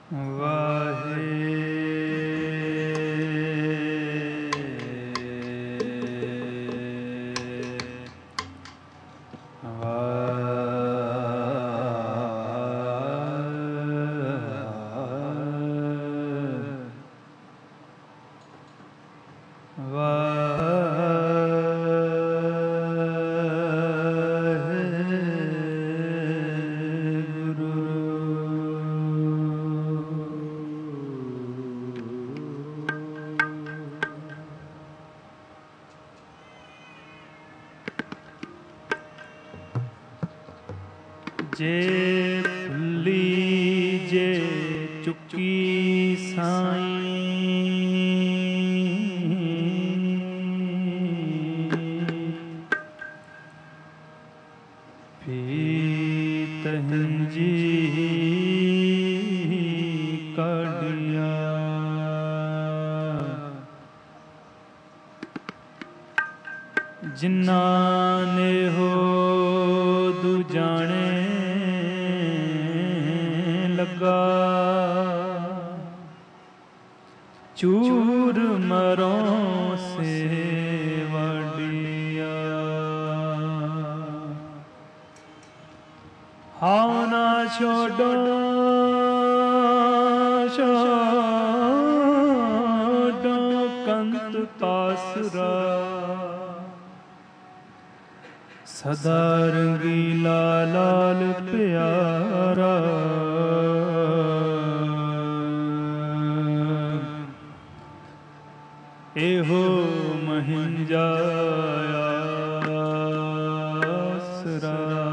ਜੇ ਭੁੱਲੀ ਜੇ ਚੁੱਕੀ ਸਾਈਂ, ਪੀਤਹਿ ਜੀ ਕਾਢਿਆ। ਜਿਨ੍ਹਾਂ ਨੇ ਹੋ ਦੂਜਾਣੇ ਲੱਗਾ, ਚੂਰ ਮਰੋਂ ਸੇ ਵੜਿਆ। ਹਾਉ ਨਾ ਛੋਡੋ ਛੋਡੋ ਕੰਤ ਪਾਸਰਾ, ਸਦਾ ਰੰਗੀਲਾ ਲਾਲ ਪਿਆਰਾ। ਇਹੋ ਮਹਿੰਜਾ ਆਸਰਾ।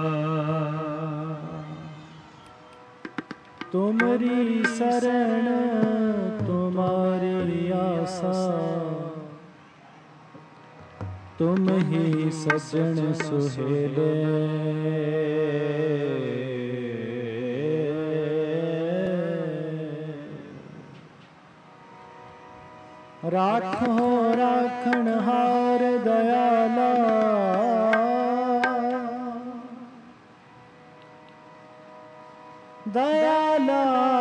ਤੁਮਰੀ ਸਰਣ ਤੁਮਾਰੀ ਆਸਾ, ਤੁਮ ਹੀ ਸੱਜਣ ਸੁਹੇਲੇ। ਰਾਖੋ ਰਾਖਣਹਾਰ ਦਇਆਲਾ, ਦਇਆਲਾ।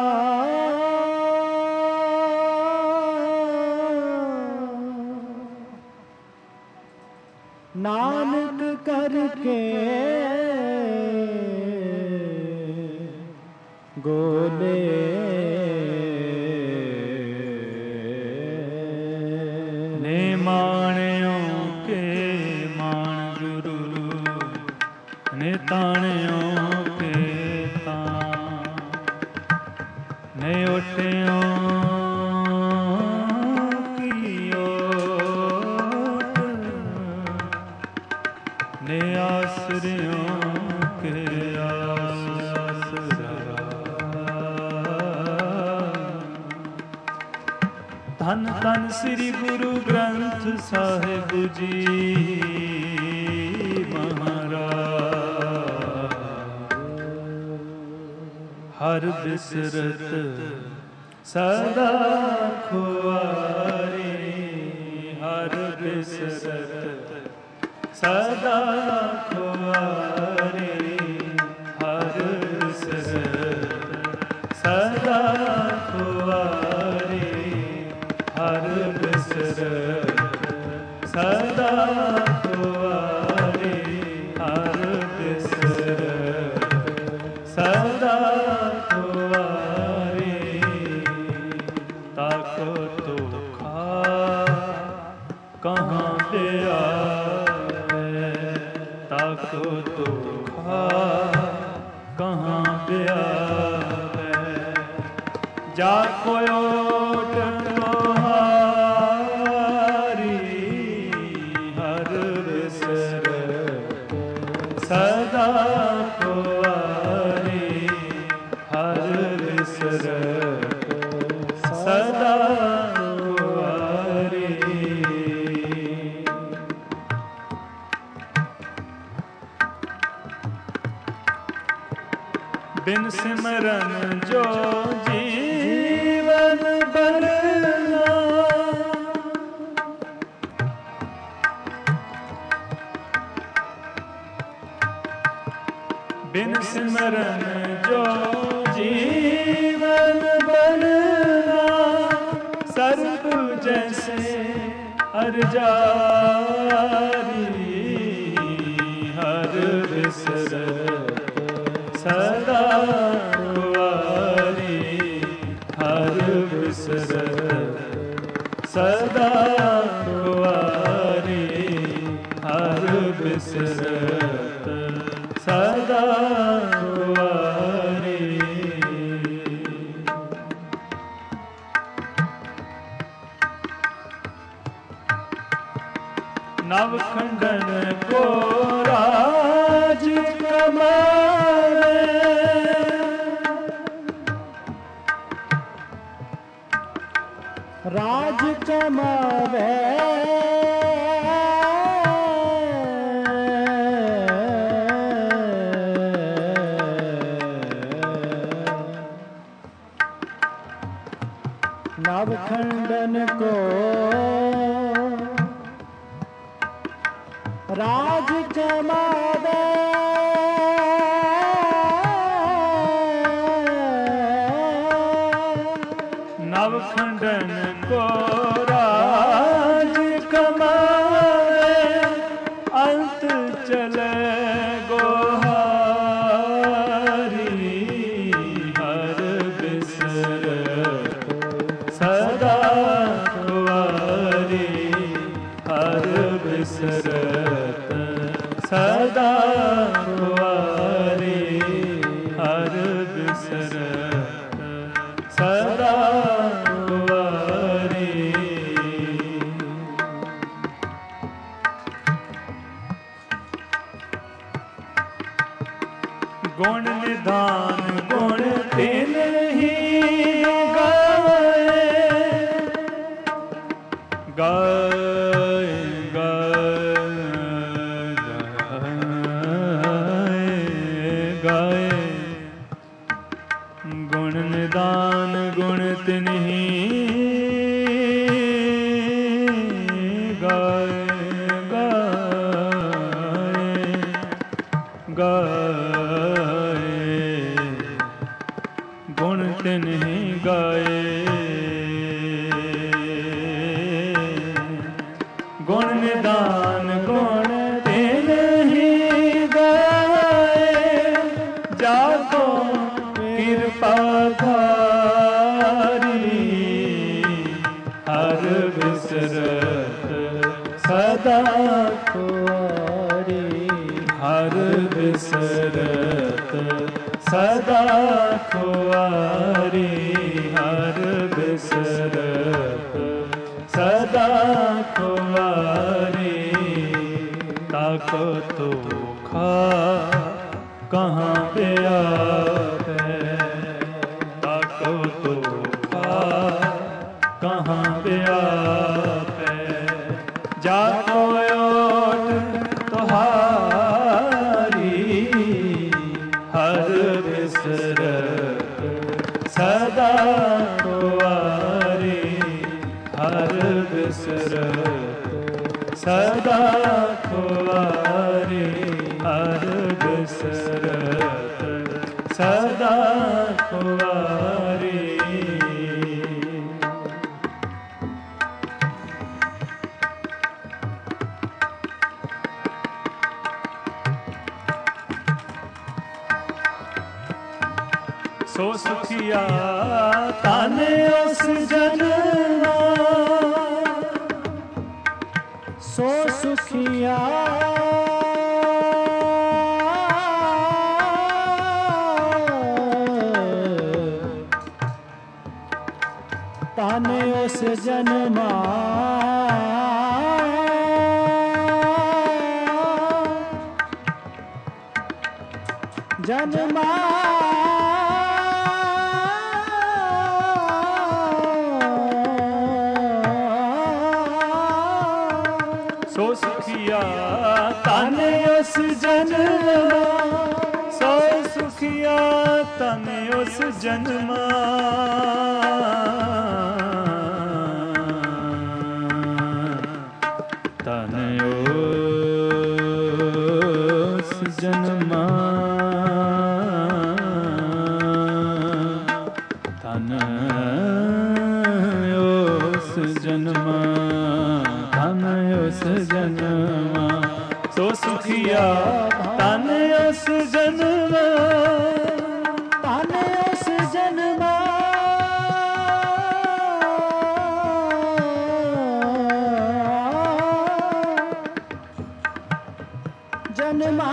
ਨਾਨਕ ਕਰਕੇ ਗੋਲੇ, ਨੇ ਮਾਣਿਓ ਕੇ ਮਾਣ ਗੁਰੂ, ਨੇ ਤਾਣਿਓ ਕੇ ਤਾਣ, ਨੇ ਉਠਿਓ ਕੀ ਓਟ, ਨੇ ਆਸਰਿਓ ਕੇ ਆਸਰਾ। ਧੰਨ ਧੰਨ ਸ੍ਰੀ ਗੁਰੂ ਗ੍ਰੰਥ ਸਾਹਿਬ ਜੀ ਮਹਾਰਾਜ। ਹਰ ਬਿਸਰਤ ਸਦਾ ਖੁਆਰੀ, ਹਰ ਬਿਸਰਤ ਸਦਾ ਖੁਆਰੀ, ਹਰ ਬਿਸਰਤ ਸਦਾ ਖੁਆਰੀ, ਹਰ ਬਿਸਰਤ ਸਦਾ ਖੁਆਰੀ, ਹਰ ਬਿਸਰਤ ਸਦਾ ਖੁਆਰੀ। ਤਾਕੋ ਤੁਖਾ ਕਹਾਂ ਪਿਆਵੇ, ਤਾਕੋ ਤੁਖਾ ਕਹਾਂ ਪਿਆਵੇ। ਜਾ ਕੋਇ ਓਟ ਤੁਹਾਰੀ, ਹਰ ਬਿਸਰਤ ਸਦਾ ਖੁਆਰੀ, ਹਰ ਬਿਸਰਤ ਸਦਾ ਖੁਆਰੀ। ਬਿਨ ਸਿਮਰਨ ਜੋ ਜੀਵਨ ਬਰਨਾ, ਬਿਨ ਸਿਮਰਨ ਜੋ ਜੀਵਨ ਬਰਨਾ। सर्प जैसे अरजारी हर बिसरत सदा कुंवारी हर बिसरत सदा कुंवारी हर बिसरत सदा कुंवारी। नवखंडन को राज कमावे राज कमावे नवखंडन को राज कमावे नवखंडन को राज कमावे अंत चले गोहारी हर बिसरत सदा कुंवारी हर बिसरत सदा कुंवारी हर बिसरत सदा कुंवारी। गुण निधान गुण तिन ही गाए गाए गाए गुण निदान गुण तिन्हि गाए गाए गाए गुण तिन्हि गाए गुण निदान गुण तिन्हि गाए जाको कृपा धारी हर बिसरत सदा कुंवारी हर बिसरत सदा कुंवारी हर बिसरत सदा कुंवारी। ताको तो खा कहाँ पे आपे ताको तो खा कहाँ पे आपे जाको ओट तुहारी हर बिसरत सदा कुंवारी हर बिसरत सदा कुंवारी हर बिसरत सदा कुंवारी। सो सुखिया ताने उस जन्मा सो सुखिया ताने उस जन्मा जन्मा सो सुखिया ताने उस जन्मा सो सुखिया ताने उस जन्मा ताने उस जन्मा ताने उस ਜਨਮ ਧਨ ਉਸ ਜਨਮ ਸੋ ਸੁਖੀਆ ਧਨ ਉਸ ਜਨਮ ਧਨ ਉਸ ਜਨਮ ਜਨਮਾ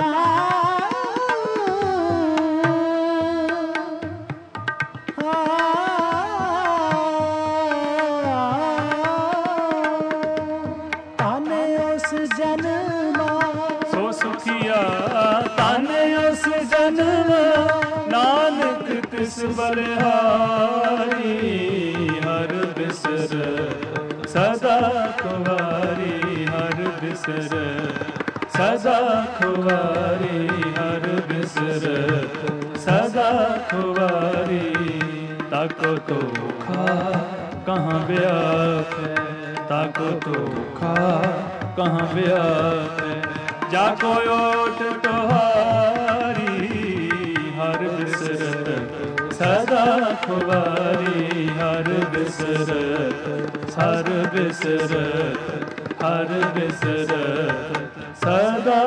ਨਾਨਕ ਤਿਸ ਬਲਿਹਾਰੀ ਹਰ ਬਿਸਰ ਸਦਾ ਖੁਆਰੀ ਹਰ ਬਿਸਰ ਸਦਾ ਖੁਆਰੀ ਹਰ ਬਿਸਰ ਸਦਾ ਖੁਆਰੀ ਤਾਕੋ ਧੋਖਾ ਕਹਾਂ ਵਿਆਪੈ ਤਾਕੋ ਧੋਖਾ ਕਹਾਂ ਵਿਆਪੈ ਜਾ ਕੋ ਓਟ ਤੁਹਾਰੀ ਹਰ ਬਿਸਰਤ ਸਦਾ ਖੁਆਰੀ ਹਰ ਬਿਸਰਤ ਹਰ ਬਿਸਰਤ ਹਰ ਬਿਸਰਤ ਸਦਾ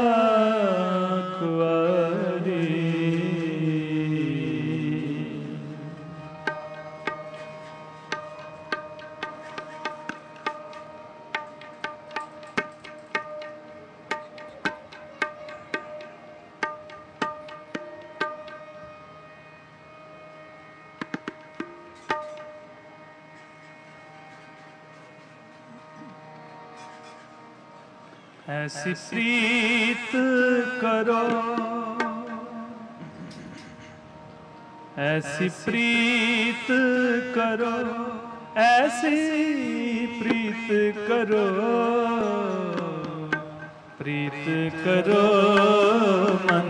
ਖੁਆਰੀ। ऐसी प्रीत करो ऐसी प्रीत करो ऐसी प्रीत करो प्रीत करो मन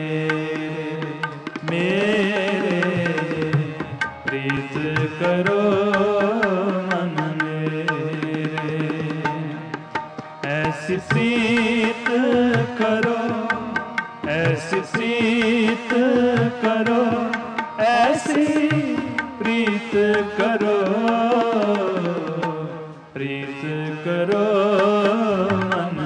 मेरे प्रीत करो मन मेरे ऐसी प्रीत करो ऐसी प्रीत करो ऐसी प्रीत करो प्रीत करो मन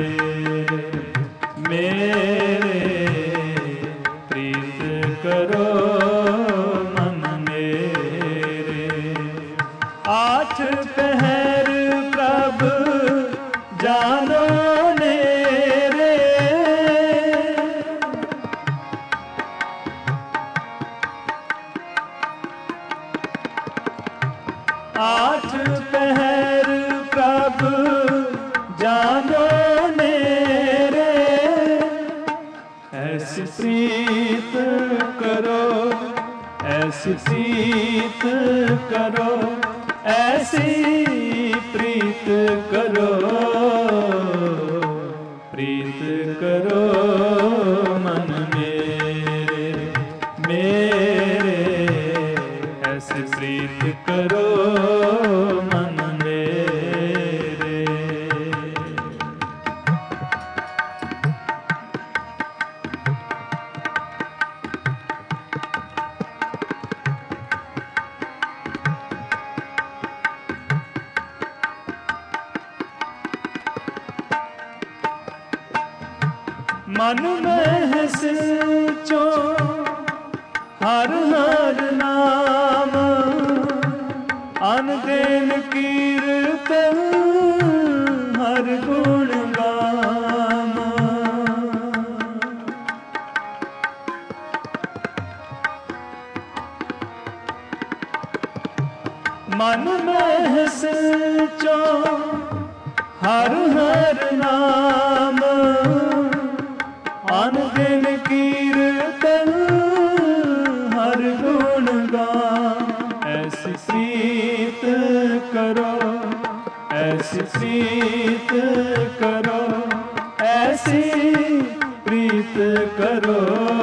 मेरे प्रीत करो मन मेरे आठ पहर प्रभ जानो नेरे आठ पहर प्रभ जानो नेरे ऐसी प्रीत करो ऐसी प्रीत करो ऐसी प्रीत करो प्रीत करो मन मेरे ऐसी प्रीत करो मन मेरे। मन में सिंचो हर हर नाम अन दिन कीर्तन हर गुण गाम मन में सिंचो हर हर नाम अन दिन कीर्तन हर गुण गान ऐसी प्रीत करो ऐसी प्रीत करो ऐसी प्रीत करो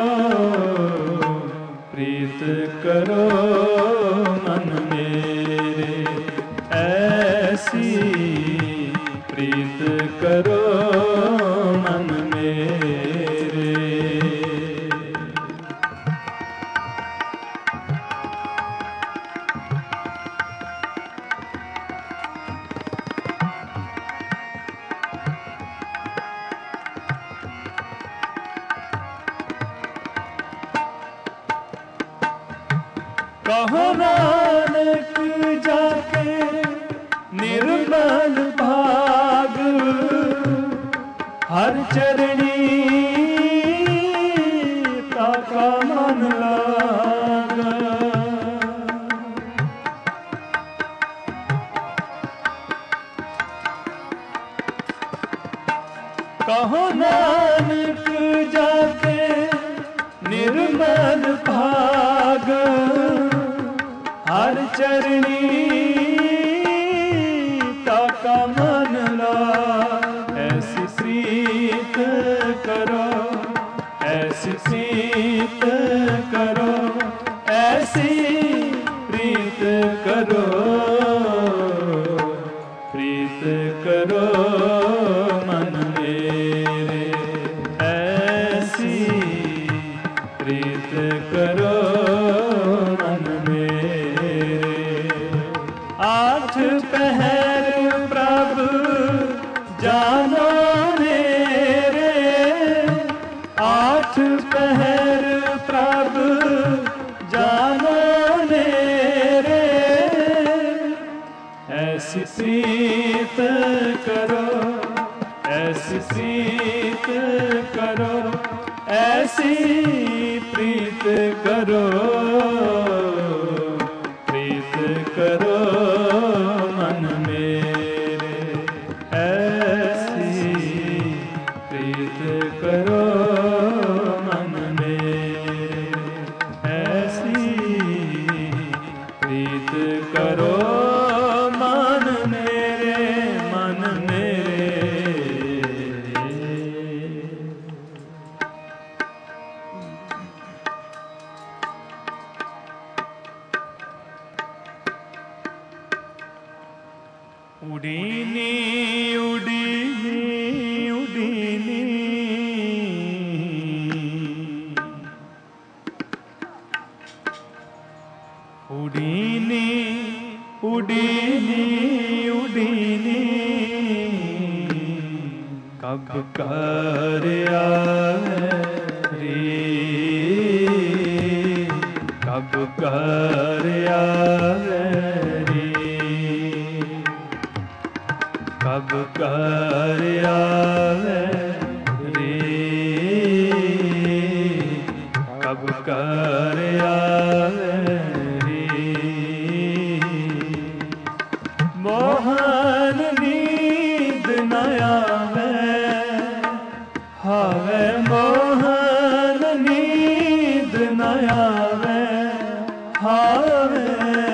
प्रीत करो मन मेरे ऐसी प्रीत करो मन मेरे। कहो नानक जाके निर्मल भाग, हर चरणी ताका मन लागा। कहो नानक जाके निर्मल भाग, हर चरणी ताका मन लाग। ऐसी प्रीत करो, ऐसी प्रीत करो, ऐसी प्रीत करो, प्रीत करो मन मेरे, ऐसी प्रीत करो मन मेरे। आठ पहर प्रभु जानो मेरे, आठ पहर प्रभु जानो मेरे। ऐसी प्रीत करो, ऐसी प्रीत करो, ऐसी प्रीत करो, प्रीत करो मन मेरे, ऐसी प्रीत करो मन मेरे, ऐसी प्रीत करो मन मेरे, मन मेरे। उडीनी उडीनी उडीनी, उडीनी उडीनी उडीनी, कब कर आवे रे, कब कर आवे रे, कब कर आवे रे, कब कर आवे रे। मोहन नींद न आवे, हावे मोहन नींद न आवे, हावे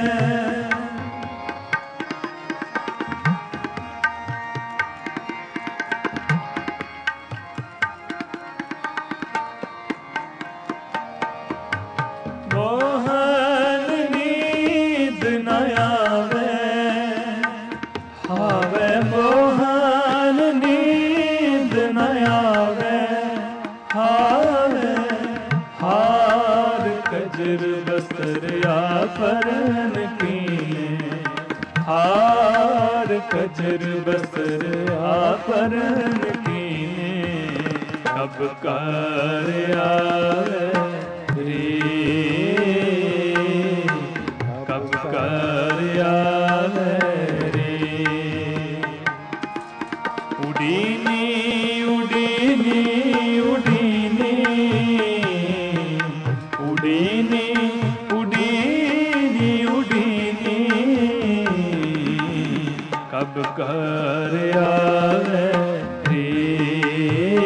मोहन नींद न आवे, हावे मोहन नींद न आवे, हावे हार कजर बस्तर आभरण कीने, हार कजर बस्तर आभरण कीने, कब कर आवे रे, कब कर आवे रे। उडीनी उडीनी उडीनी, उडीनी उडीनी उडीनी, कब कर आवे रे,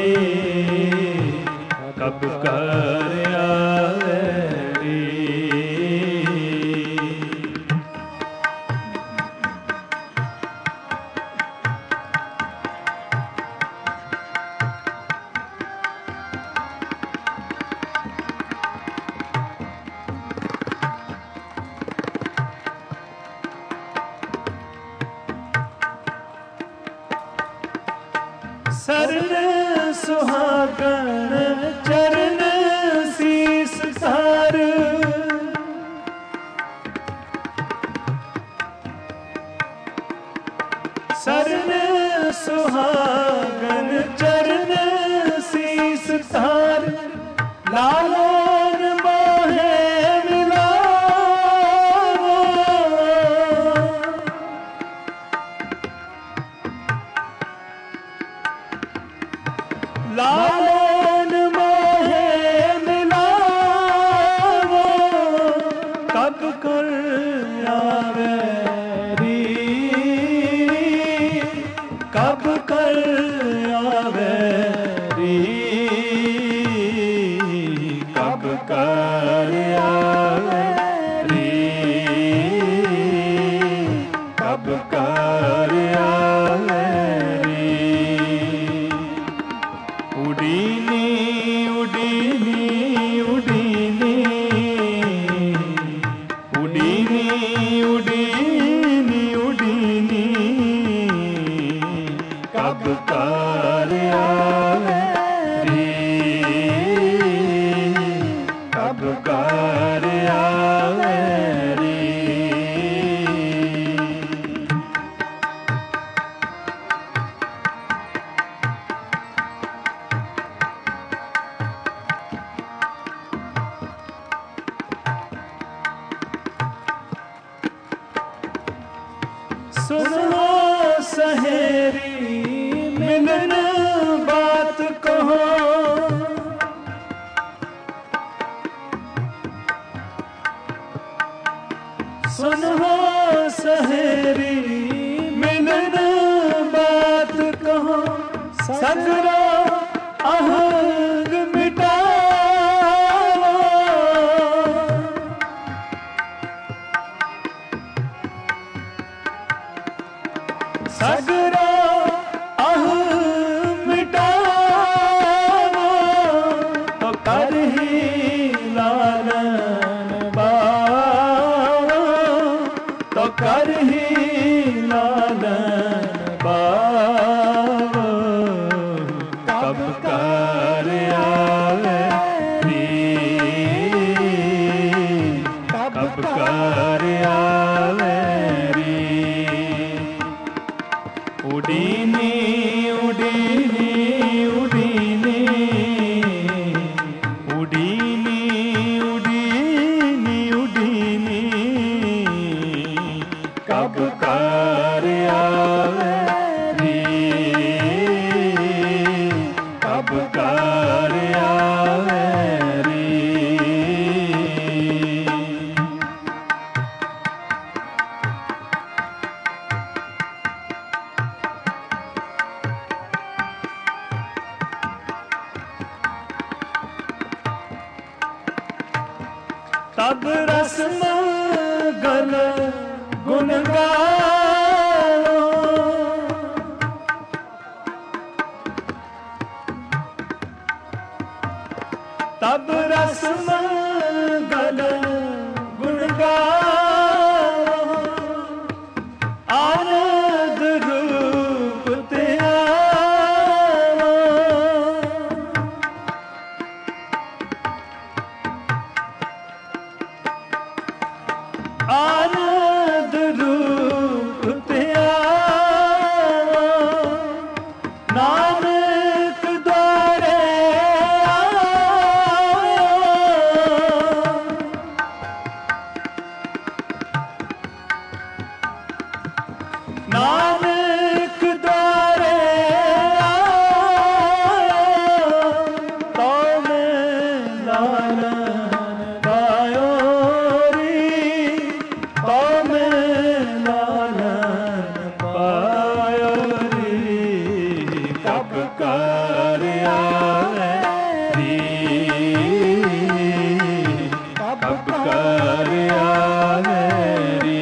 कब कर आवे रे। सरन सुहागन चरण शीस धर, सरन सुहागन चरण शीस धर, लालन मोहे मिलाए, कर आवे री, कब कर आवे री, कब कर आवे री, कब कर आवे री। उडीनी उडीनी उडीनी, उडीनी उडीनी उडीनी, कब कर आवे री, कब कर आवे री। सुनो सहेरी मिलन बात कहो, सुनो सहेरी मिलन बात कहो, सगरा अहंग मिटाओ, सगरा अहंग मिटाओ, तो कर ही लालन बाओ, तो कर ही लालन बाओ, कब कर आवे री, कब कर आवे री। उडीनी उडीनी उडीनी, उडीनी उडीनी उडीनी, कब कर आवे री, कब कर आवे री। तब रस मंगल गुण गाओ, तब रस मंगल गुण गाओ, आनंद रूप त्याओ, आनंद रूप त्याओ, नानक द्वारे नानक द्वारे तो मैं लालन पायो री, तो मैं लालन पायो री, कब कर आवे री, कब कर आवे री।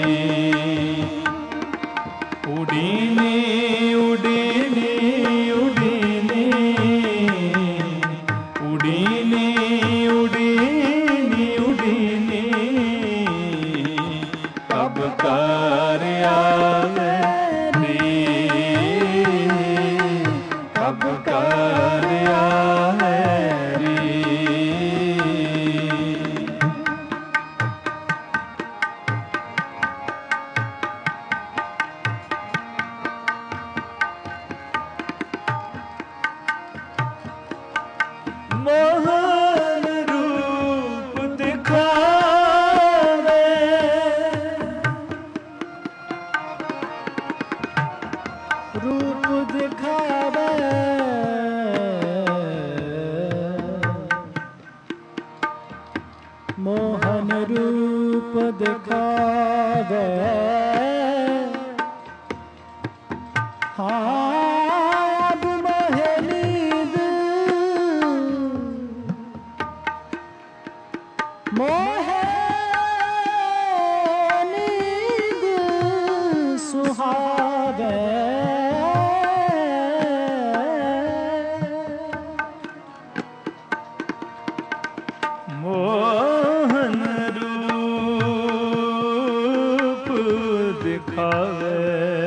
उडीनी उडीनी उडीनी, उडीनी उडीनी उडीनी, कब कर आवे री, कब कर आवे री। मोहन रूप दिखावे, सुहावे अब मोहे नींद मोहे नींद सुहावे मोहन रूप दिखावे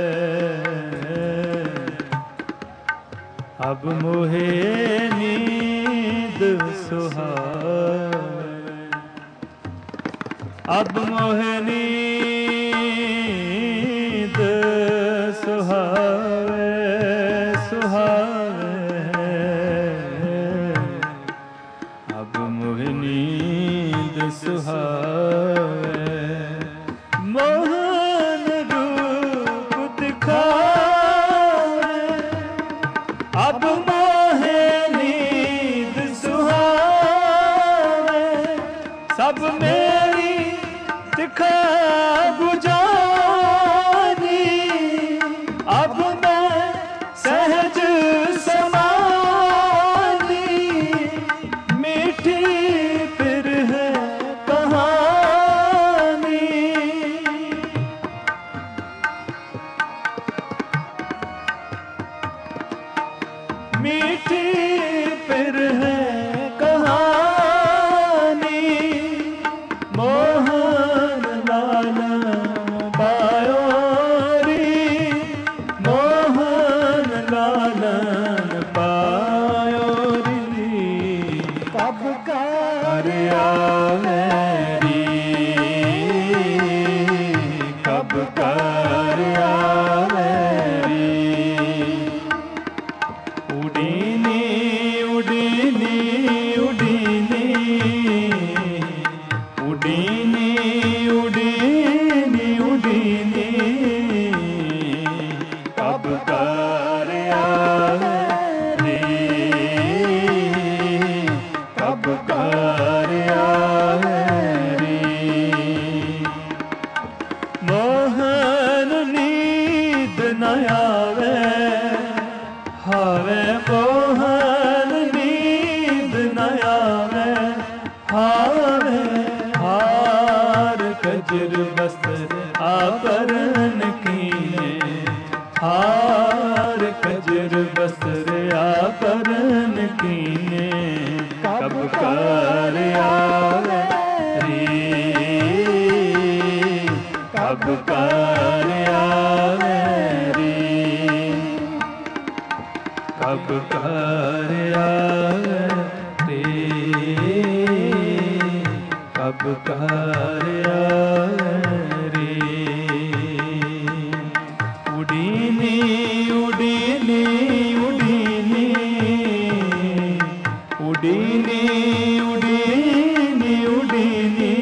अब मोहे नींद सुहावे अब मोहे नींद सुहावे सुहावे अब मोहे नींद सुहावे मोहन रूप दिखावे अब मोहे नींद सुहावे सब मेरी दिखा बुझानी अब मैं सहज समानी मीठी फिर है कहानी मीठी फिर है कहानी मोहन लाल पायोरी मोहन लाल पायोरी कब कर आवेरी कब कर आवेरी उडीनी उडीनी उडीनी उडीनी उडीनी उडीनी कब कर आवेरी कब कर आवेरी मोहन नींद न आवे हावे मोहन नींद न आवे हावे हार कजर बस्तर आभरण कीने हार कजर बस्तर आभरण कीने कब कर आवे रे कब कर आवे रे कब कर आवे रे कब कर आवे रे उडीनी उडीनी उडीनी उडीनी उडीनी उडीनी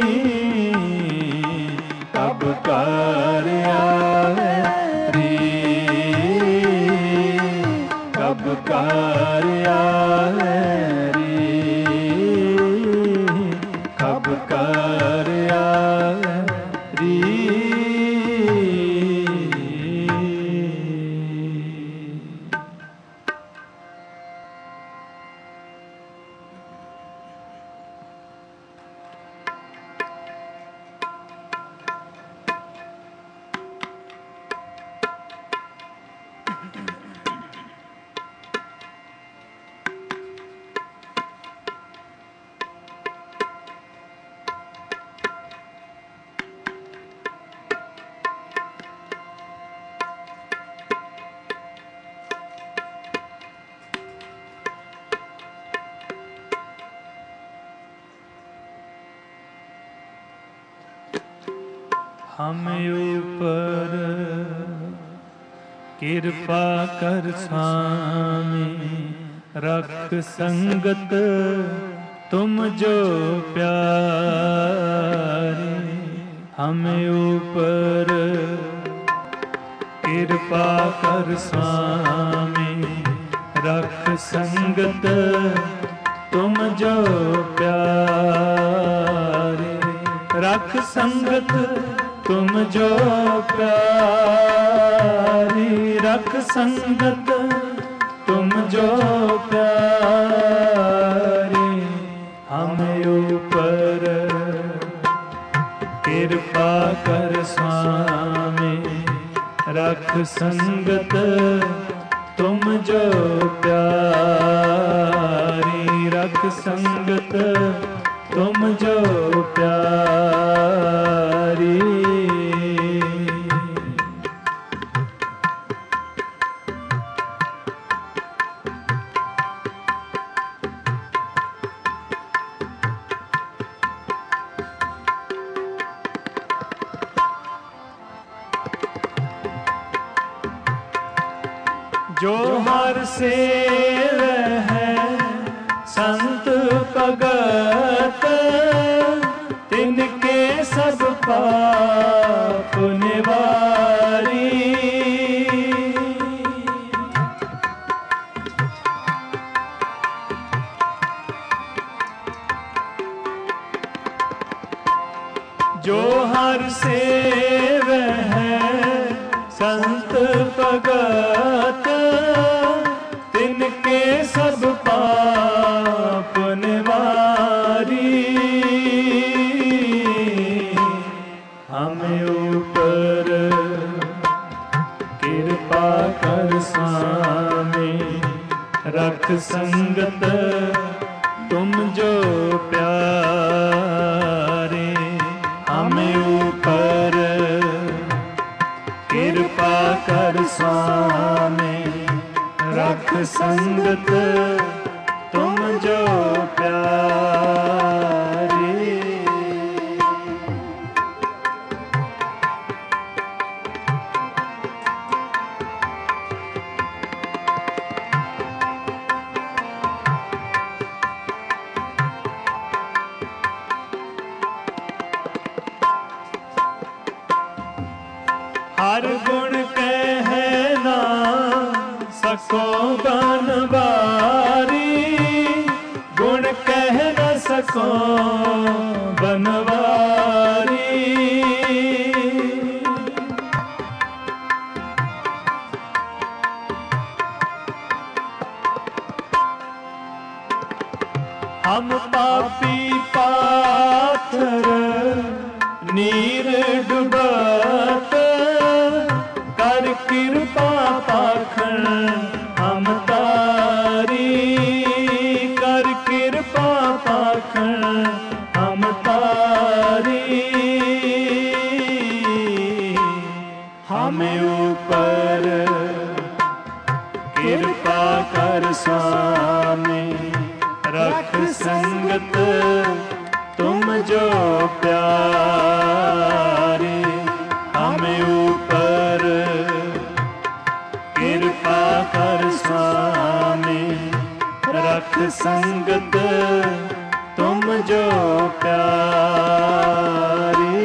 कब कर आवे रे कब कर आवे रे कब कर आवे रे हम ऊपर कृपा कर स्वामी रख संगत तुम जो प्यारे हम ऊपर कृपा कर स्वामी रख संगत तुम जो प्यारे रख संगत तुम जो प्यारी रख संगत तुम जो प्यारी हमें ऊपर कृपा कर स्वामी रख संगत तुम जो प्यारी रख संगत तुम जो प्यारी। जो हर सेव है संत भगत तिनके सब पाप निवारी। जो हर सेव है संत भगत तिनके सब पाप निवारी। हमें ऊपर कृपा कर स्वामी रख संगत तुम जो प्यारे। हमें ऊपर कृपा कर स्वामी रख संगत तुम जो प्यारे। हर गुण कहना सको बनवारी गुण कह न सको बनवारी। हम पापी पाथर नीर डुबत कर कृपा पाखण हम तारी। कर कृपा पाखण हम तारी। हमें ऊपर कृपा कर स्वामी रख संगत तुम जो प्यारे। हमें ऊपर कृपा कर स्वामी रख संगत तुम जो प्यारे।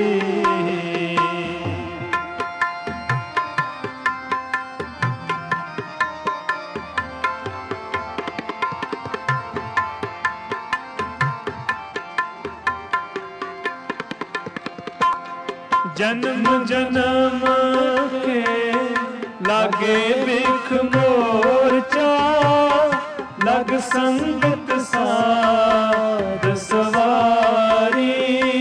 जन्म जन्म के लागे बिख मोर्चा लग संगत साध सवारी।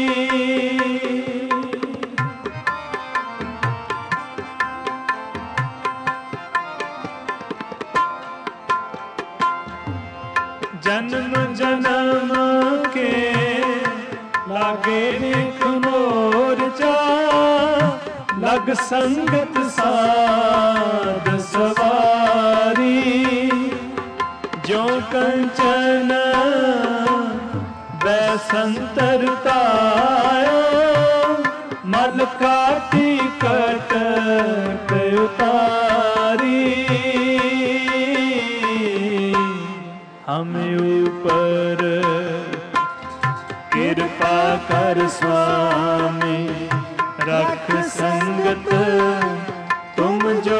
जन्म जन्म के लागे बिख मोर्चा लग संगत साध सवारी। जो कंचन बैसंतर तायो मल काटी कट उतारी। हमें ऊपर कृपा कर स्वामी रख संगत तुम जो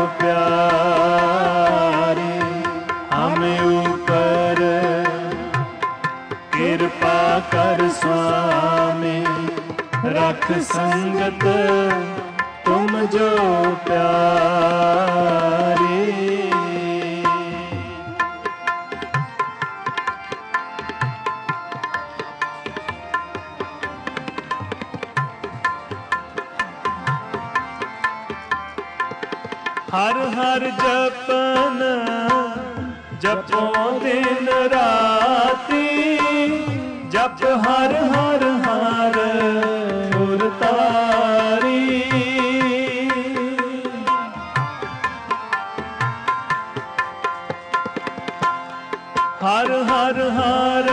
प्यारे। हमें ऊपर कृपा कर स्वामी रख रख संगत तुम जो प्यारे। हर हर जपन जपो दिन राती, जप हर हर हर उरतारी। हर हर हर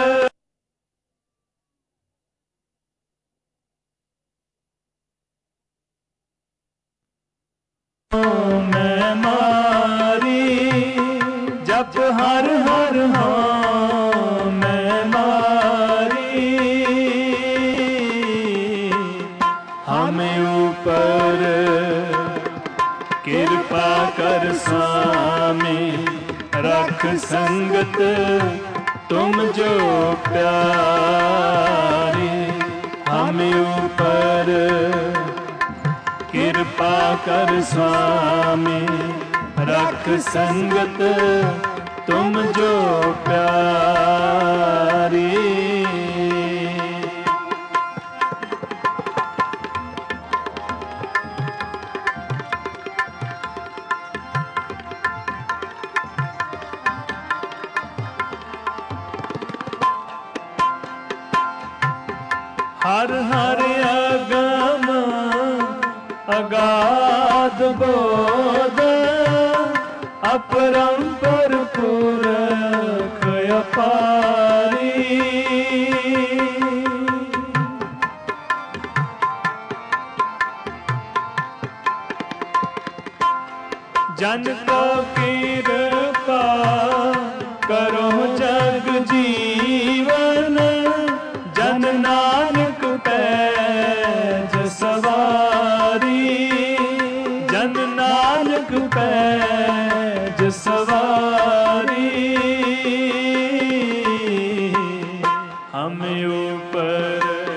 मैं मारी, जप हर हर हाँ मैं मारी। हमें ऊपर कृपा कर स्वामी, रख संगत तुम जो प्यारी। हमें ऊपर कृपा कर स्वामी, रख संगत तुम जो प्यारी। हर हर अगम अगाध बोध, अपरंपर पुरख अपारी। जन को कृपा करो जग जीवन, जन नानक पैज सवारी। जन नानक पैज सवारी। हमें ऊपर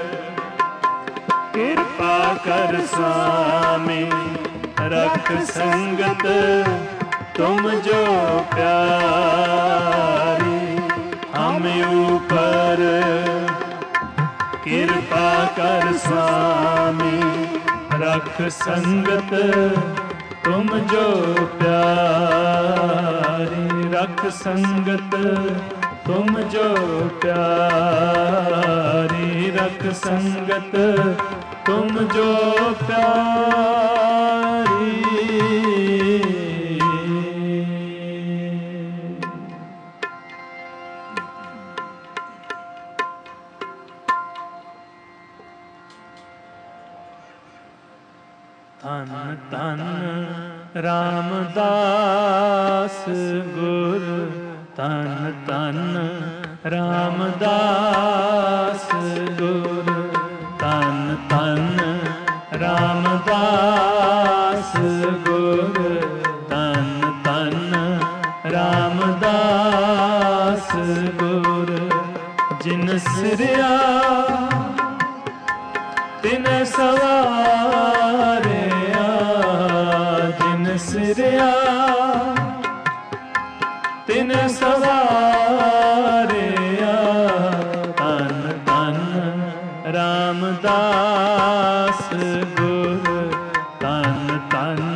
कृपा कर स्वामी, रख संगत तुम जो प्यारी। हमें ऊपर कृपा कर स्वामी, रख संगत तुम जो प्यारी। रख संगत तुम जो प्यारी। रख संगत तुम जो प्यारी। धन धन रामदास गुरु, धन धन रामदास गुरु। धन धन रामदास गुरु, धन धन रामदास गुरु। जिन सिरया तिन सवारिया, जिन सिरया तिन सवारिया। धन धन रामदास गुरु, धन धन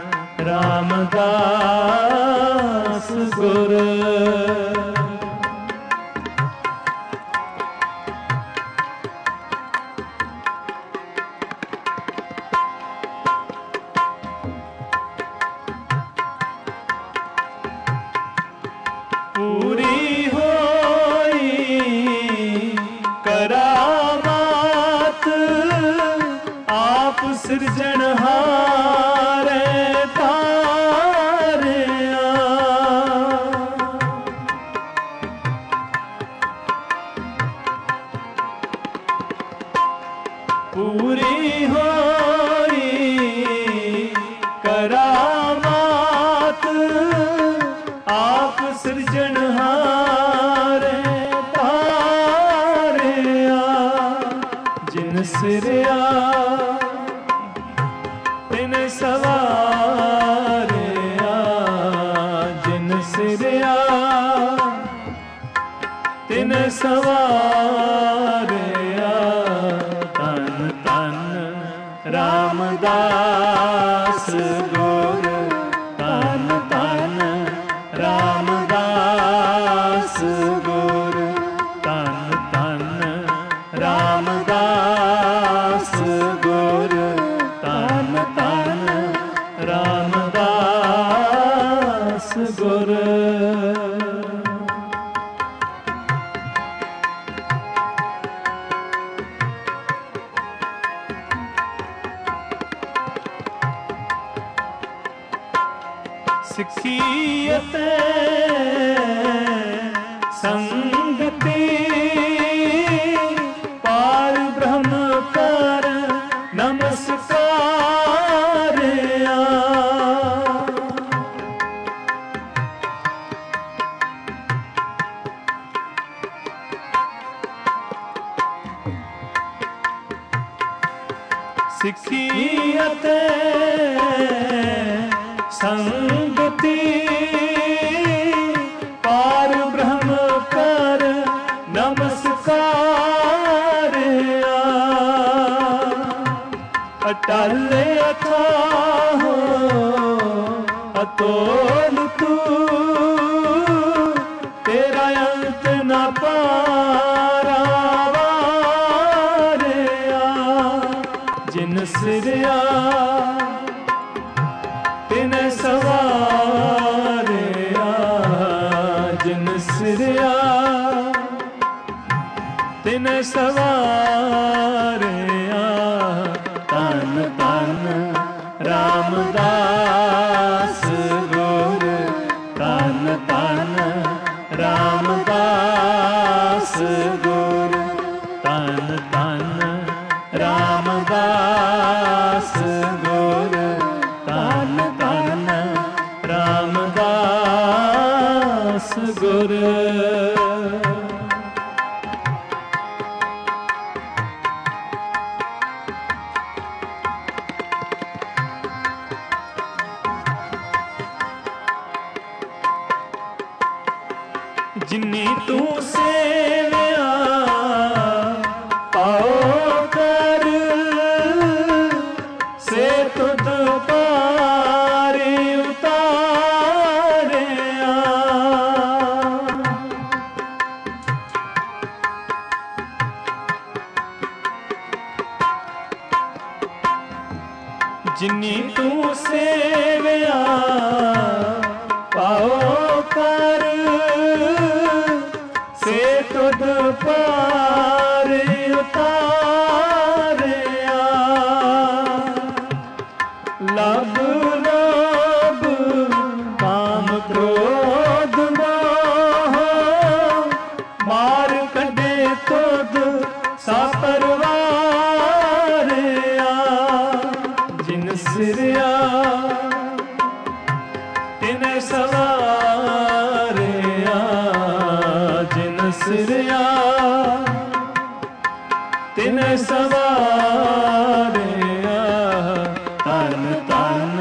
रामदास गुरु। पूरी होई करामात, आप सिरजनहारे तारिया। पूरी होई करामात, आप सिरजनहारे तारिया। जिन सिरया ਤਿਨ ਸਵਾਰਿਆ ਜਿਨ ਸਿਰਿਆ ਤਿਨ ਸਵਾਰਿਆ ਧੰਨ ਧੰਨ ਰਾਮਦਾਸ ਗੁਰ ਧੰਨ ਧੰਨ ਰਾਮਦਾਸ ਗੁਰ ਧੰਨ ਧੰਨ ਰਾਮਦਾਸ ਗੁਰ ਧੰਨ ਧੰਨ ਰਾਮਦਾਸ ਗੁਰ। ਸਿੱਖੀ ਅਤੇ ਸੰਗਤੀ ਪਾਰ ਬ੍ਰਹਮ ਕਰ ਨਮਸਕਾਰਿਆ ਸਿੱਖੀ ਅਤੇ ਸੰਗਤੀ ਪਾਰ ਬ੍ਰਹਮ ਕਰ ਨਮਸਕਾਰਿਆ ਅਟਲ ਅਥਾਹ ਅਤੋਲ ਤੂੰ ਤੇਰਾ ਅੰਤ ਨ ਪਾਰਾਵਾਰਿਆ ਜਿਨ ਸਿਰਿਆ ਤਿਨ ਸਵਾਰਿਆ ਜਿਨ ਸਿਰਿਆ ਤਿਨ ਸਵਾਰਿਆ ਧੰਨ ਧੰਨ ਰਾਮਦਾਸ ਗੁਰ ਧੰਨ ਧੰਨ ਰਾਮਦਾਸ ਗੁਰ ਧੰਨ ਧੰਨ ਰਾਮਦਾਸ ਗੁਰ ਧੰਨ ਧੰਨ ਰਾਮਦਾਸ ਗੁਰ। ਜਿਨੀ ਤੂੰ ਸੇਵਿਆ ਪਾਓ ਕਰ ਸੇ ਤੁਧ ਪਾਰੇ ਉਤਾਰਿਆ ਜਿਨੀ ਤੂੰ ਸੇਵਿਆ ਪਾਓ ਕਰ ਸੇ ਤੁਧ ਪਾਰੇ ਉਤਾਰਿਆ ਲਬ ਲੋਭ ਕਾਮ ਕ੍ਰੋਧ ਮੋਹ ਮਾਰ ਕੱਢੇ ਤੁਧ ਸਾ ਪਰਵਾਰਿਆ ਜਿਨ ਸਿਰਿਆ ਤਿਨ ਸਵਾਰਿਆ ਜਿਨ ਸਿਰਿਆ ਤਿਨ ਸਵਾਰਿਆ ਧੰਨ ਧੰਨ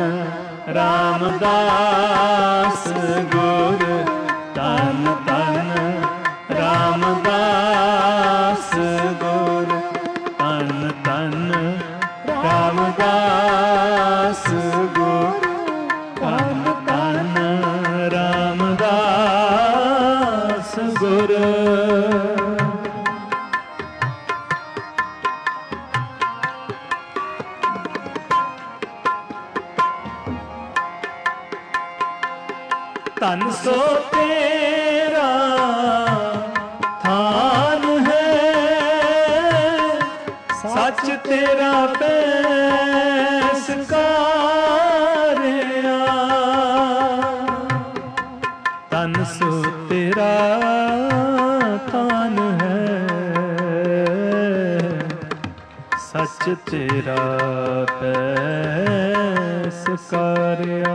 ਰਾਮਦਾਸ ਗੁਰ ਧੰਨ ਧੰਨ ਰਾਮਦਾਸ ਗੁਰ ਧੰਨ ਧੰਨ ਰਾਮਦਾਸ ਗੁਰ ਧੰਨ ਧੰਨ ਰਾਮਦਾਸ ਗੁਰ। ਧਨ ਸੋ ਤੇਰਾ ਥਾਨ ਹੈ ਸੱਚ ਤੇਰਾ ਪੈਸਕਾਰਿਆ ਧਨ ਸੋ ਤੇਰਾ ਥਾਨ ਹੈ ਸੱਚ ਤੇਰਾ ਪੈਸਕਾਰਿਆ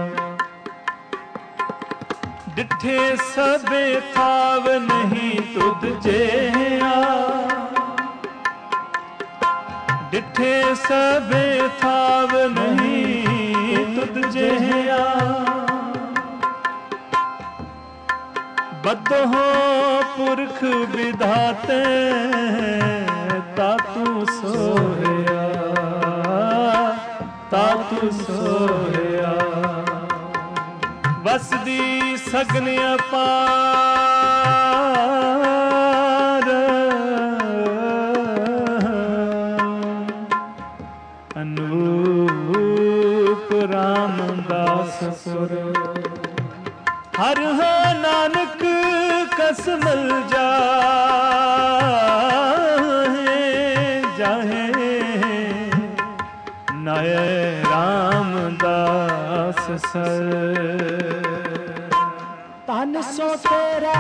ਡਿਠੇ ਸਭੇ ਥਾਵ ਨਹੀਂ ਤੁਧ ਜਿਹਾ ਡਿਠੇ ਸਭੇ ਥਾਵ ਨਹੀਂ ਜਿਹਾ ਬਦਹੁ ਪੁਰਖ ਵਿਧਾਤੇ ਤਾਤੂ ਸੋਹਿਆ ਤਾਤੂ ਸੋਹਿਆ ਵਸਦੀ ਸਗਨ ਅਪਾਰ ਅਨੂਪ ਰਾਮਦਾਸ ਸੁਰ ਹਰ ਹੋ ਨਾਨਕ ਕਸ ਮਿਲ ਜਾਹੇ ਜਾਹੇ ਨਾਏ ਰਾਮਦਾਸ ਸਰ ਤਨ ਸੋ ਤੇਰਾ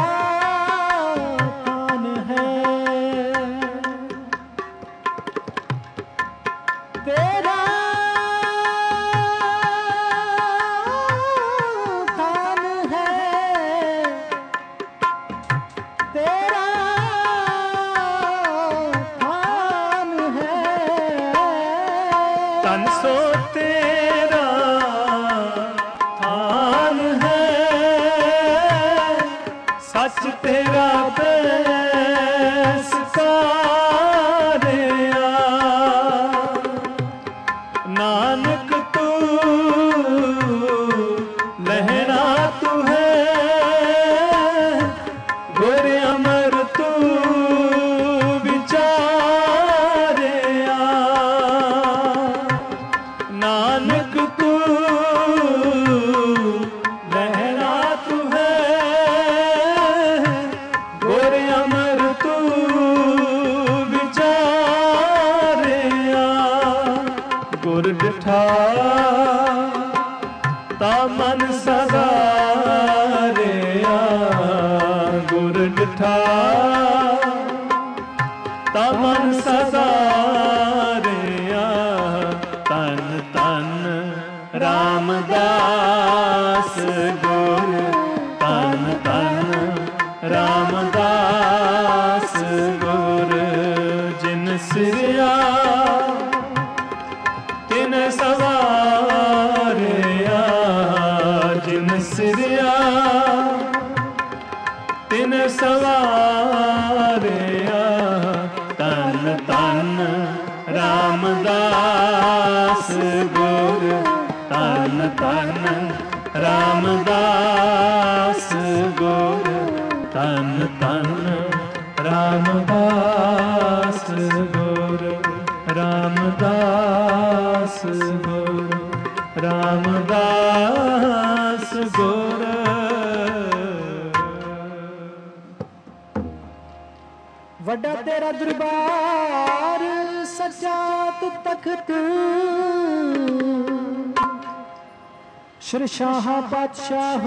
ਤਨ ਹੈ ਤੇਰਾ ਸੱਚ ਤੇਰਾ ਬੈਸ ਕਾਰਿਆ ਨਾਨਕ ਤੂੰ ਲਹਿਣਾ ਤੂੰ ਹੈ ਗੁਰ ਅਮਰ ਤੂੰ ਵਿਚਾਰਿਆ ਨਾਨਕ ਤੂੰ ਗੁਰ ਡਿਠਾ ਤਾ ਮਨ ਸਵਾਰਿਆ ਗੁਰ ਡਿਠਾ ਤਾ ਮਨ ਸਵਾਰਿਆ ਤਨ ਤਨ ਰਾਮਦਾਸ ਗੁਰ ਤਨ ਤਨ ਰਾਮਦਾਸ ਗੁਰ ਜਿਨ ਸਿਰਿਆ ਤਿਨ ਸਵਾਰਿਆ ਜਿਨ ਸਿਰਿਆ ਤਿਨ ਸਵਾਰਿਆ ਤਨ ਤਨ ਰਾਮਦਾਸ ਗੁਰ ਤਨ ਤਨ ਰਾਮਦਾਸ ਗੁਰ ਤਨ ਤਨ ਰਾਮਦਾਸ ਗੁਰ ਰਾਮਦਾਸ ਗੁਰ ਰਾਮਦਾਸ ਗੁਰ ਵੱਡਾ ਤੇਰਾ ਦਰਬਾਰ ਸੱਚਾ ਤੂੰ ਤਖਤ ਸ਼ਰਸ਼ਾਹ ਪਾਤਸ਼ਾਹ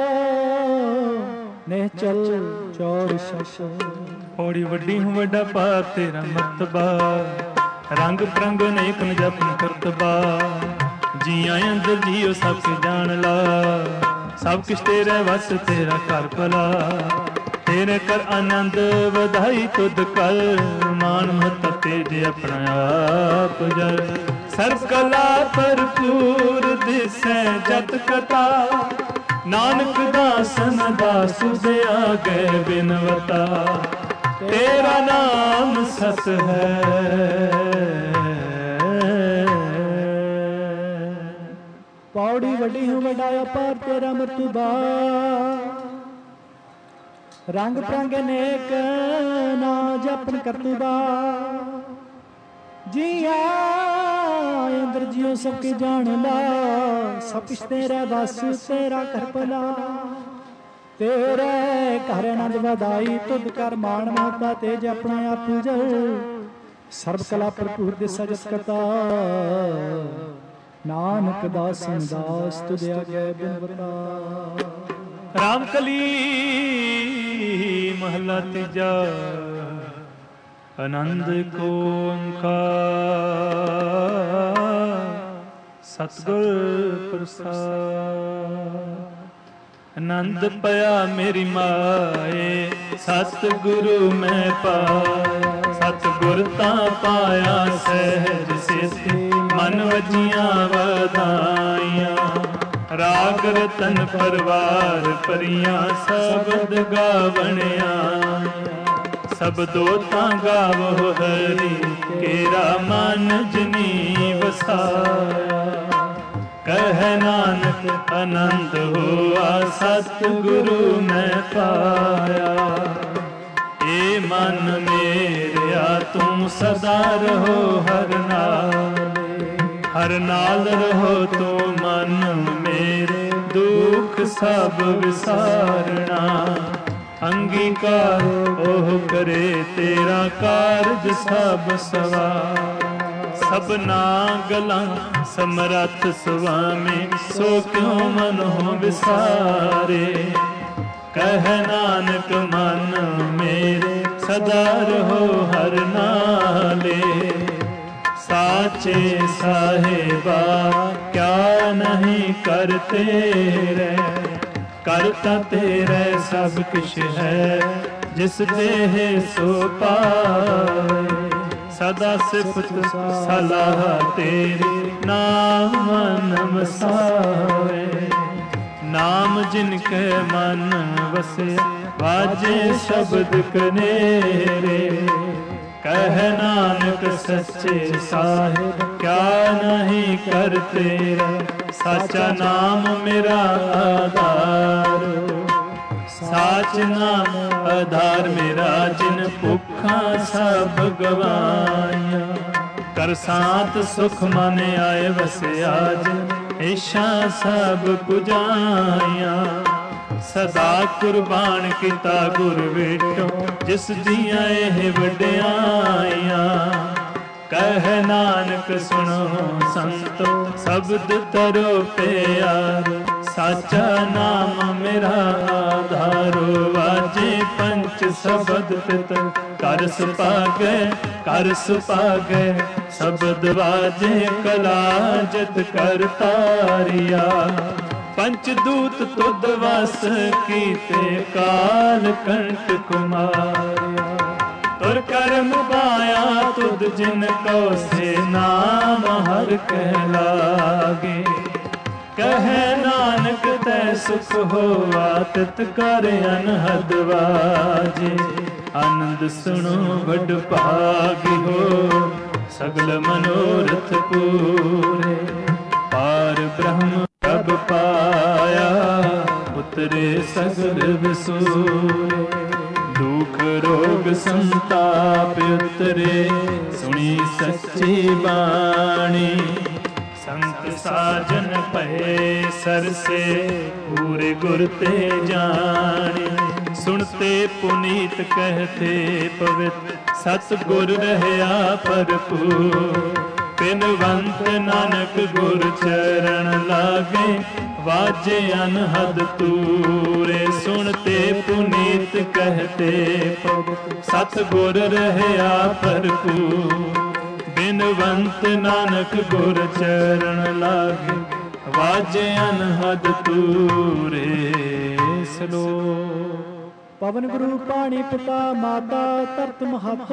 ਨੇ ਚਲ ਚੌੜ ਸ਼ਸ਼ ਪੌੜੀ ਵੱਡੀ ਹੂੰ ਵੱਡਾ ਪਾ ਤੇਰਾ ਮਰਤਬਾ ਰੰਗ ਪ੍ਰੰਗ ਅਨੇਕ ਨ ਜਪਨ ਕਰਤਬਾ ਜੀਆਂ ਅੰਦਰ ਜੀਓ ਸਭ ਕੇ ਜਾਣ ਲਾ ਸਭ ਕਿਛ ਤੇਰੇ ਵਸ ਤੇਰਾ ਘਰ ਭਲਾ ਤੇਰੇ ਕਰ ਆਨੰਦ ਵਧਾਈ ਤੁਧ ਕਲ ਮਾਨ ਮਹਤ ਤੇਜ ਆਪਣਾ ਆਪ ਜਲ ਸਰਬ ਕਲਾ ਭਰਪੂਰ ਦਿਸੈ ਜਤ ਕਥਾ ਨਾਨਕ ਦਾਸਨ ਦਾਸ ਦੇ ਆਗੇ ਬਿਨਵਤਾ ਤੇਰਾ ਨਾਮ ਸਤ ਹੈ ਪੌੜੀ ਵੱਡੀ ਹੂੰ ਵੱਡਾ ਅਪਾਰ ਤੇਰਾ ਮਰਤਬਾ ਰੰਗ ਪ੍ਰੰਗ ਅਨੇਕ ਨਾ ਜਪਨ ਕਰਤੂਬਾ ਜੀਆ ਅੰਦਰ ਜਿਉ ਸਭ ਕੇ ਜਾਣ ਲਾ ਸਭ ਕੁਛ ਤੇਰਾ ਬਸ ਤੇਰਾ ਕਰ ਭਲਾ ਤੇਰੇ ਘਰ ਆਨੰਦ ਵਧਾਈ ਤੁਧ ਕਰ ਮਾਣ ਮਾਤਾ ਤੇਜ ਆਪਣਾ ਆਪ ਜਲ ਸਰਬ ਕਲਾ ਭਰਪੂਰ ਦੇ ਸਜਤ ਕਤਾ ਨਾਨਕ ਦਾਸਨ ਦਾਸ ਤੁਧ ਆਗੇ ਬਿਨਵਤਾ ਰਾਮ ਕਲੀ ਮਹਲਾ ਤੀਜਾ ਆਨੰਦ ਕੋ ਓੰਕਾਰ ਸਤਿਗੁਰ ਪ੍ਰਸਾਦ ਆਨੰਦ ਪਿਆ ਮੇਰੀ ਮਾਏ ਸਤਿਗੁਰੂ ਮੈਂ ਪਾਇਆ ਸਤਿਗੁਰ ਤਾਂ ਪਾਇਆ ਸਹਿਜ ਸੇਤੀ ਮਨ ਵਜੀਆਂ ਵਧਾਈਆਂ ਸਾਗਰ ਤਨ ਪਰਵਾਰ ਪਰੀਆਂ ਸ਼ਬਦ ਗਾਵਣਿਆ ਸਬਦੋ ਤਾਂ ਗਾਵੋ ਹਰੀ ਕੇਰਾ ਮਨ ਜਨੀ ਵਸਾਇਆ ਕਹਿ ਨਾਨਕ ਆਨੰਦ ਹੋਆ ਸਤਿਗੁਰੂ ਮੈਂ ਪਾਇਆ ਏ ਮਨ ਮੇਰਿਆ ਤੂੰ ਸਦਾ ਰਹੋ ਹਰ ਨਾਲ ਰਹੋ ਤੂੰ ਮਨ ਮੇਰੇ ਦੁੱਖ ਸਭ ਵਿਸਾਰਣਾ ਅੰਗੀਕਾਰ ਉਹ ਕਰੇ ਤੇਰਾ ਕਾਰਜ ਸਭ ਸਵਾਰ ਸਭਨਾ ਗਲਾਂ ਸਮਰੱਥ ਸੁਆਮੀ ਸੋ ਕਿਉ ਮਨੋ ਵਿਸਾਰੇ ਕਹਿ ਨਾਨਕ ਮਨ ਮੇਰੇ ਸਦਾ ਰਹੋ ਹਰ ਨਾਲੇ ਸਾਚੇ ਸਾਹਿਬਾ ਕਿਆ ਨਹੀਂ ਕਰ ਤੇਰੇ ਕਰਤਾ ਤੇਰੇ ਸਭ ਕੁਛ ਹੈ ਜਿਸ ਦੇਹ ਸੋ ਪਾਏ ਸਦਾ ਸਿਫਤ ਸਲਾਹ ਤੇਰੀ ਨਾਮ ਨਮਸਾਵੇ ਨਾਮ ਜਿਨ ਕੈ ਮਨ ਵਸਿਆ ਵਾਜੇ ਸ਼ਬਦ ਕਨੇਰੇ ਕਹਿ ਨਾਨਕ ਸੱਚੇ ਸਾਹਿਬ ਕਿਆ ਨਹੀਂ ਕਰ ਤੇਰਾ ਸਾਚਾ ਨਾਮ ਮੇਰਾ ਆਧਾਰ ਸਾਚ ਨਾਮ ਆਧਾਰ ਮੇਰਾ ਜਿਨ ਭੁੱਖਾਂ ਸਭ ਗਵਾਈਆਂ ਕਰ ਸਾਤ ਸੁਖ ਮਨ ਆਏ ਵਸਿਆ ਜਿਨ ਏਸ਼ਾ ਸਭ ਪੁਜਾਈਆਂ ਸਦਾ ਕੁਰਬਾਨ ਕੀਤਾ ਗੁਰ ਵੇਟੋ ਜਿਸ ਦੀਆਂ ਇਹ ਵਡਿਆਈਆਂ ਕਹਿ ਨਾਨਕ ਸੁਣੋ ਸੰਤੋ ਸ਼ਬਦ ਤਰੋ ਪਿਆਰ ਸਾਚਾ ਨਾਮ ਮੇਰਾ ਆਧਾਰੋ ਵਾਜੇ ਪੰਚ ਸ਼ਬਦ ਪਿਤ ਕਰ ਸੁਭਾਗੈ ਸ਼ਬਦ ਵਾਜੇ ਕਲਾ ਜਤ ਕਰ ਤਾਰਿਆ ਪੰਚ ਦੂਤ ਤੁਧ ਵਸ ਕੀਤੇ ਕਾਲ ਕੰਟ ਕੁਮਾਰਿਆ ਤੁਰ ਕਰਮ ਪਾਇਆ ਤੁਧ ਜਿਨ ਕੋ ਸੇ ਨਾਮ ਹਰ ਕਹਿ ਲਾਗੇ ਕਹਿ ਨਾਨਕ ਤੈ ਸੁਖ ਹੋਆ ਤਿਤ ਕਰ ਅਨਹਦ ਵਾਜੇ ਆਨੰਦ ਸੁਣੋ ਵਡ ਭਾਗੀ ਹੋ ਸਗਲ ਮਨੋਰਥ ਪੂਰੇ ਪਾਰ ਬ੍ਰਹਮ ਪ੍ਰਭ ਪਾਇਆ ਉਤਰੇ ਸਗਲ ਵਿਸੂਰੇ ਦੁਖ ਰੋਗ ਸੰਤਾਪ ਉਤਰੇ ਸੁਣੀ ਸੱਚੀ ਬਾਣੀ ਸੰਤ ਸਾਜਨ ਭਏ ਸਰਸੇ ਪੂਰੇ ਗੁਰ ਤੇ ਜਾਣੀ ਸੁਣਤੇ ਪੁਨੀਤ ਕਹਤੇ ਪਵਿੱਤ ਸਤ ਗੁਰ ਰਹਿਆ ਭਰਪੂਰ ਬਿਨਵੰਤ ਨਾਨਕ ਗੁਰ ਚਰਨ ਲਾਗੇ ਵਾਜੇ ਅਨਹਦ ਤੂਰੇ ਸੁਣਤੇ ਪੁਨੀਤ ਕਹਤੇ ਸਤ ਗੁਰ ਰਹਿਆ ਭਰਪੂਰ ਬਿਨਵੰਤ ਨਾਨਕ ਗੁਰ ਚਰਨ ਲਾਗੇ ਵਾਜੇ ਅਨਹਦ ਤੂਰੇ ਸਲੋਕ ਪਵਨ ਗੁਰੂ ਪਾਣੀ ਪਿਤਾ ਮਾਤਾ ਧਰਤ ਮਹਤ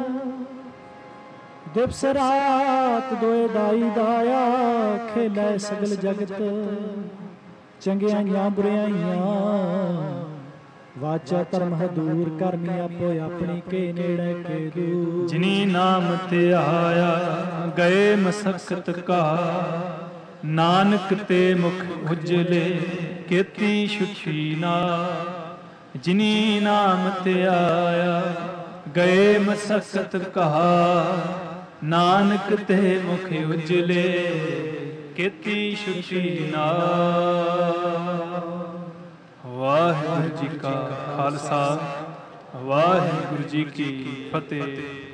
ਦਿਵਸ ਰਾਤ ਦੋਏ ਦਾਈ ਦਾਇਆ ਖੇਲੇ ਸਗਲ ਜਗਤ ਚੰਗਿਆਈਆਂ ਬੁਰਿਆਈਆਂ ਵਾਚਾ ਧਰਮ ਹਦੂਰ ਕਰਮੀ ਆਪੋ ਆਪਣੀ ਕੇ ਨੇੜੇ ਕੇ ਦੂਰ ਜਿਨੀ ਨਾਮ ਧਿਆਇਆ ਗਏ ਮਸਕਤ ਕਾ ਨਾਨਕ ਤੇ ਮੁਖ ਉਜਲੇ ਕੀਤੀ ਛੁਛੀ ਨਾ ਜਿਨੀ ਨਾਮ ਧਿਆਇਆ ਗਏ ਮਸਕਤ ਕਹਾ ਨਾਨਕ ਤੇ ਮੁਖ ਉਜਲੇ ਕੀਤੀ ਛੁਛੀ ਨਾ ਵਾਹਿਗੁਰੂ ਜੀ ਕਾ ਖਾਲਸਾ ਵਾਹਿਗੁਰੂ ਜੀ ਕੀ ਫਤਿਹ।